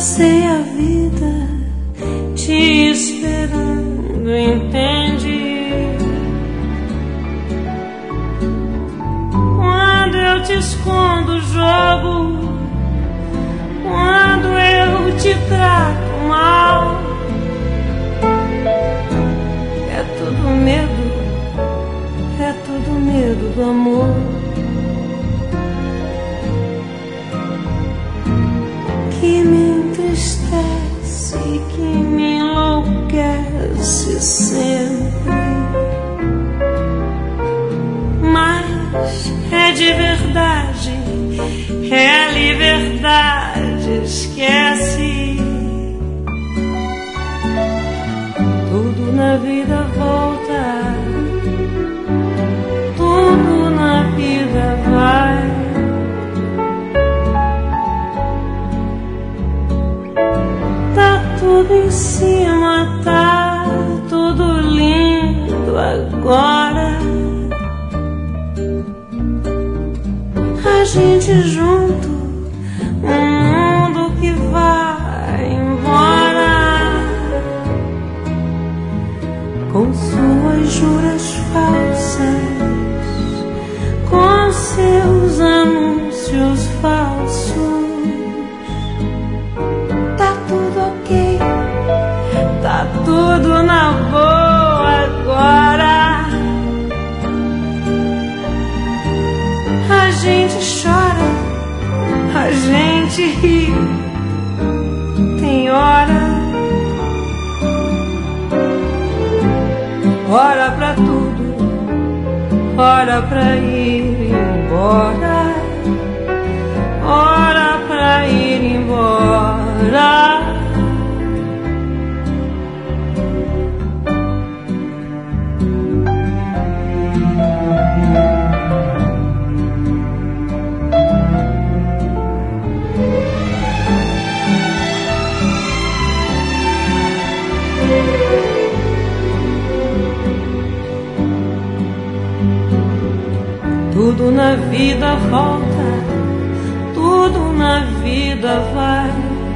Passei a vida te esperando, entende? Quando eu te escondo o jogo, quando eu te trato mal, é tudo medo do amor. Que me entristece e que me enlouquece sempre. Mas é de verdade, é a liberdade, esquece. Tudo na vida volta, tudo na vida vai. Tudo em cima, tá tudo lindo agora. A gente junto, um mundo que vai embora, com suas juras falsas, com seus anúncios falsos. Tá tudo na boa agora. A gente chora, a gente ri, tem hora pra tudo, hora pra ir embora, hora pra ir embora. Tudo na vida volta, tudo na vida vai.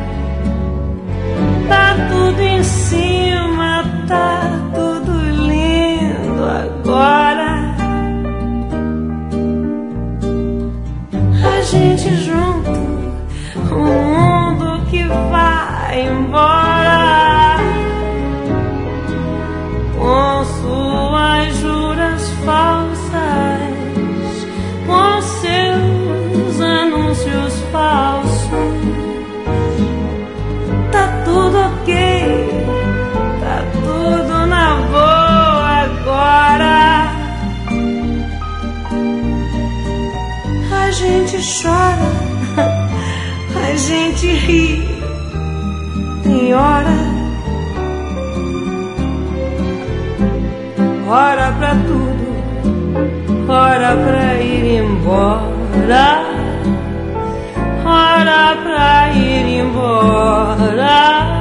Tá tudo em cima, tá tudo lindo agora. A gente junto, um mundo que vai embora, com suas juras falsas, com seus anúncios falsos. Tá tudo ok, tá tudo na boa agora. A gente chora, a gente ri, tem hora pra tudo, hora pra ir embora, hora pra ir embora.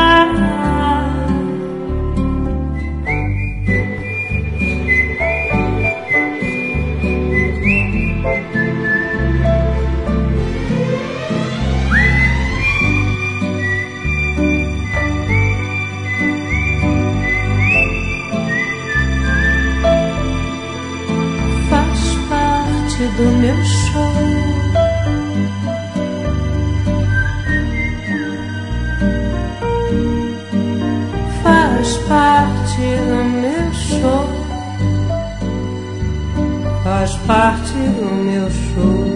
Do meu show, faz parte do meu show, faz parte do meu show.